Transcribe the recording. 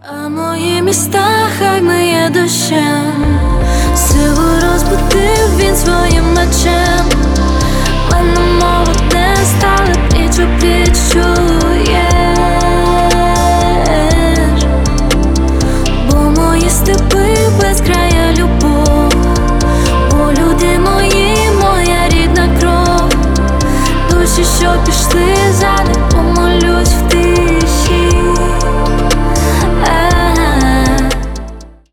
А мої міста хай миє дощем, силу розбудив він своїм мечем. Мене молоде стали пліч о пліч, чуєш? Бо мої степи безкрая любов, бо люди мої, моя рідна кров, душі, що пішли